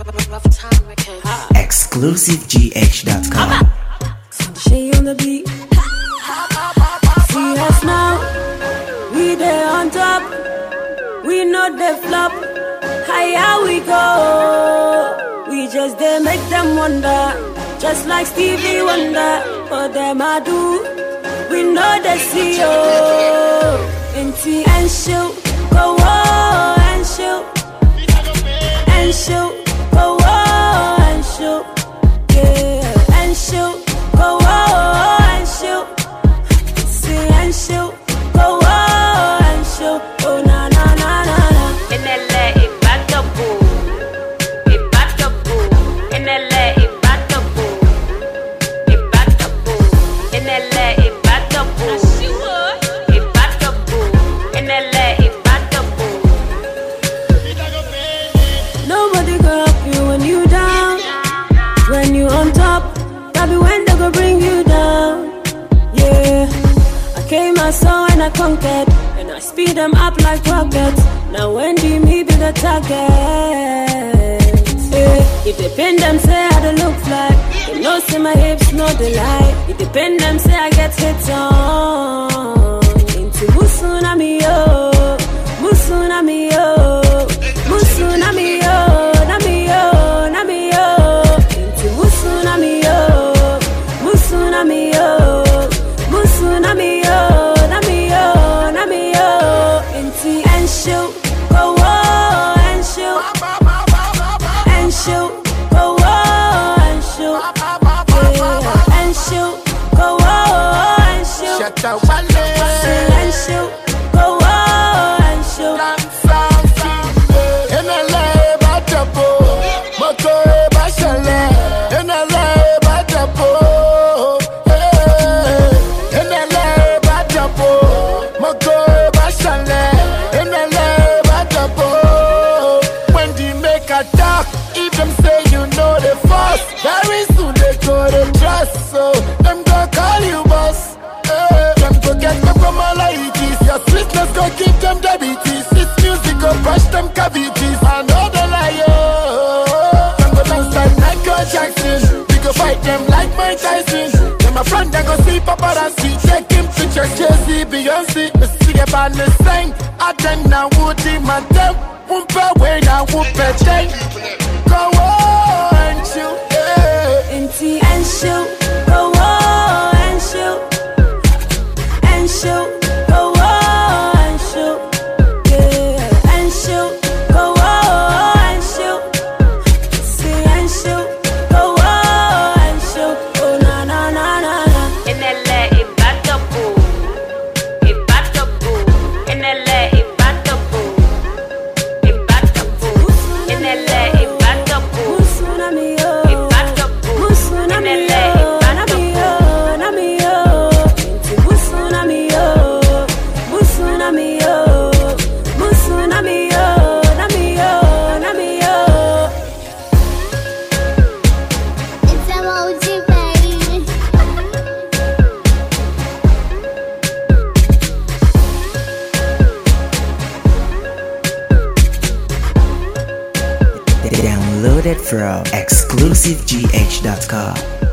ExclusiveGH.com. She on the beat. See us now. We there on top. We know they flop. Higher we go. We just there make them wonder. Just like Stevie Wonder. For them I do. We know they see you. NT and shoot. Go on and shoot. And shoot. Go on and shoot. Yeah. And shoot. Go on and shoot. See and shoot. Go on and shoot. Oh na na na na na. In LA, it back the boo. It back the boo. In LA, it back the boo. It back the boo. In LA, it back the boo. It back the boo. In LA, it back the boo. Nobody gonna help you when you down. When you on top, that be when they go bring you down. Yeah, I came, I saw and I conquered, and I speed them up like rockets. Now when do me be the target? Yeah, it depend them say how they look like. They know say my hips no they lie. It depend them say I get hits on. Into Musunami yo, Musunami yo, Musunami yo, Nami yo, Nami yo. Into Musunami yo, Musunami yo, Musunami yo, Nami yo, Nami yo. Into and shoot, go on and shoot, and shoot, go on and shoot, yeah, and shoot, go on and shoot, Shut up, Wale. and shoot, go on and shoot. NLA Batapo, Moko Bashale. NLA Batapo, NLA Batapo, Moko Bashale. NLA Batapo. When they make a talk, if them say you know the force, very soon they go to trust. So them go call you boss. Them go get them from all ladies. Your sweetness go keep them diabetes. This music go brush them cavities. I know the liar. Them go dance like Michael Jackson. We go fight them like Mike Tyson. Then my friend they go see paparazzi. Taking pictures, Jay-Z, Beyonce. Me see about the same. I think now Woody, my them. Wumpa way now Wumpa day. Go on and shoot, yeah. NT and shoot, go on and shoot, and shoot, go on and shoot, yeah, and shoot, go on and shoot, see and shoot, go on and shoot, oh na na na na na. In LA, it back the boo. It back the boo. In LA, it back the boo. It back the boo. In LA, it back the boo. Musunami yo, It back the boo. Musunami In LA, yo, it back the Nami yo, Nami yo, into Musunami yo, Musunami yo, Musunami yo, Nami yo, Nami yo. It's emoji, baby. Downloaded from ExclusiveGH.com.